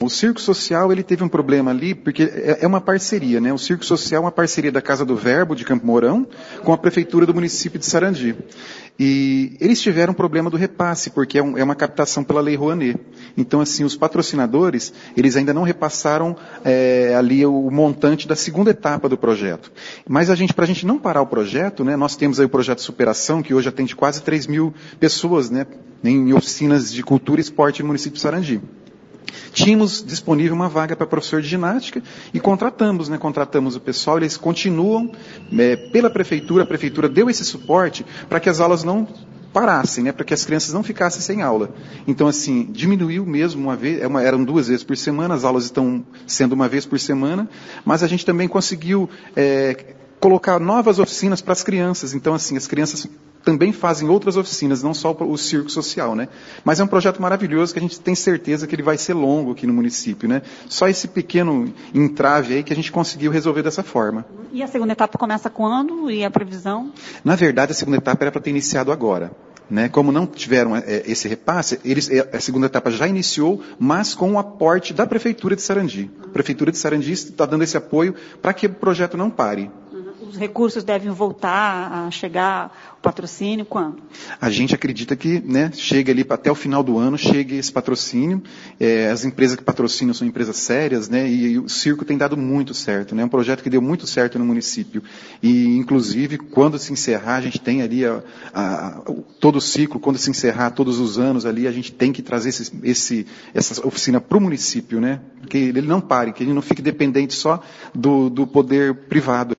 O Circo Social, ele teve um problema ali, porque é uma parceria, né? O Circo Social é uma parceria da Casa do Verbo, de Campo Mourão, com a Prefeitura do município de Sarandi. E eles tiveram um problema do repasse, porque é uma captação pela Lei Rouanet. Então, assim, os patrocinadores, eles ainda não repassaram ali o montante da segunda etapa do projeto. Mas para a gente não parar o projeto, né? Nós temos aí o projeto Superação, que hoje atende quase 3 mil pessoas, né? Em oficinas de cultura e esporte no município de Sarandi. Tínhamos disponível uma vaga para professor de ginástica e contratamos o pessoal, eles continuam pela prefeitura, a prefeitura deu esse suporte para que as aulas não parassem, né, para que as crianças não ficassem sem aula. Então, assim, diminuiu mesmo uma vez, eram 2 vezes por semana, as aulas estão sendo 1 vez por semana, mas a gente também conseguiu colocar novas oficinas para as crianças. Então, assim, as crianças também fazem outras oficinas, não só o Circo Social, né? Mas é um projeto maravilhoso que a gente tem certeza que ele vai ser longo aqui no município, né? Só esse pequeno entrave aí que a gente conseguiu resolver dessa forma. E a segunda etapa começa quando? E a previsão? Na verdade, a segunda etapa era para ter iniciado agora. Né? Como não tiveram esse repasse, a segunda etapa já iniciou, mas com o aporte da Prefeitura de Sarandi. A Prefeitura de Sarandi está dando esse apoio para que o projeto não pare. Os recursos devem voltar a chegar, o patrocínio, quando? A gente acredita que, né, chega ali até o final do ano, chegue esse patrocínio. As empresas que patrocinam são empresas sérias, né, e o circo tem dado muito certo, né, é um projeto que deu muito certo no município. E, inclusive, quando se encerrar, a gente tem ali todo o ciclo, quando se encerrar todos os anos ali, a gente tem que trazer essa oficina para o município, né, que ele não pare, que ele não fique dependente só do poder privado.